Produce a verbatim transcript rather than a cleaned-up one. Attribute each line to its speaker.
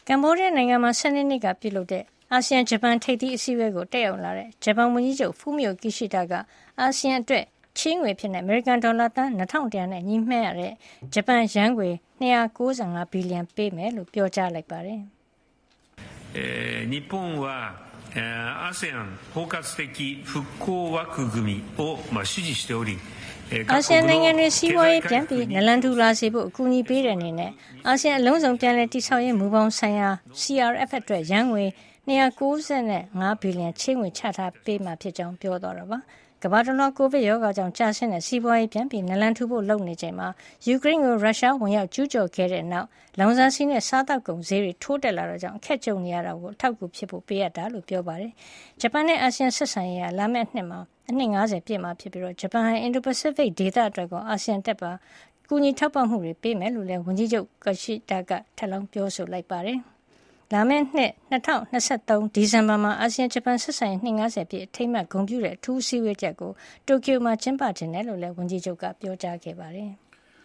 Speaker 1: ကမ္ဘောဒီးယားနိုင်ငံမှာစနေနေ့ကပြုလုပ်တဲ့အာဆီယံဂျပန်ထိပ်သီးအစည်းအဝေးကိုတက်ရောက်လာတဲ့ဂျပန်ဝန်ကြီးချုပ်ဖူးမီယိုကီရှိဒါကအာဆီယံအတွက်ချေးငွေဖြစ်တဲ့အမေရိကန်ဒေါ်လာသန်းနှစ်ထောင်တရာနဲ့ညီမျှရတဲ့ဂျပန်ယန်းငွေနှစ်ရာ၉၅ဘီလီယံပေးမယ်လို့ပြောကြားလိုက်ပါတယ်။
Speaker 2: 日本は アセアン 包括的復興枠組みを支持しており
Speaker 1: အာဆီယံနိုင်ငံတွေစီးပွားရေးပြန်ပြီးနလန်ထူလာစေဖို့အကူအညီပေးတဲ့အနေနဲ့အာဆီယံအလုံးစုံပြန်လည်တည်ဆောက်ရေးမူပေါင်းဆိုင်ရာ စီ အာရ် အက်ဖ် အတွက်ရန်ငွေနှစ်ရာ၉၅ဘီလီယံချေးငွေချထားပေးမှာဖြစ်ကြောင်းပြောသွားတာပါ။ကမ္ဘာတလွှားကိုဗစ်ရောဂါကြောင့်ကျဆင်းတဲ့စီးပွားရေးပြန်ပြီးနလန်ထူဖို့လုပ်နေချိန်မှာယူကရိန်းကိုရုရှားဝင်ရောက်ကျူးကျော်ခဲ့တဲ့နောက်လောင်စာဆီနဲ့စားသောက်ကုန်ဈေးတွေထိုးတက်လာတာကြောင့်အခက်ကြုံနေရတာကိုအထောက်အကူဖြစ်ဖို့ပေးအပ်တာလို့ပြောပါတယ်။ဂျပန်နဲ့အာဆီယံဆက်ဆံရေးဟာလာမယ့်နှစ်မှာအနှစ်၅၀ပြည့်မှာဖြစ်ပြီးတော့ဂျပန်ဟာအင်ဒိုပစိဖိတ်ဒေသအတွက်ကောအာဆီယံတက်ပါကူညီထောက်ပံ့မှုတွေပေးမယ်လို့လည်းဝန်ကြီးချုပ်ကရှိဒါကထပ်လောင်းပြောဆိုလိုက်ပါတယ်။လာမယ့်နှစ်၂၀၂၃ဒီဇင်ဘာမှာအာဆီယံဂျပန်ဆက်ဆံရေးနှစ်၅၀ပြည့်အထိမ်းအမှတ်ဂုဏ်ပြုတဲ့အထူးအစည်းအဝေးချက်ကိုတိုကျိုမှာကျင်းပခြင်းတယ်လို့လည်းဝန်ကြီးချုပ်ကပြောကြားခဲ့ပါတယ်။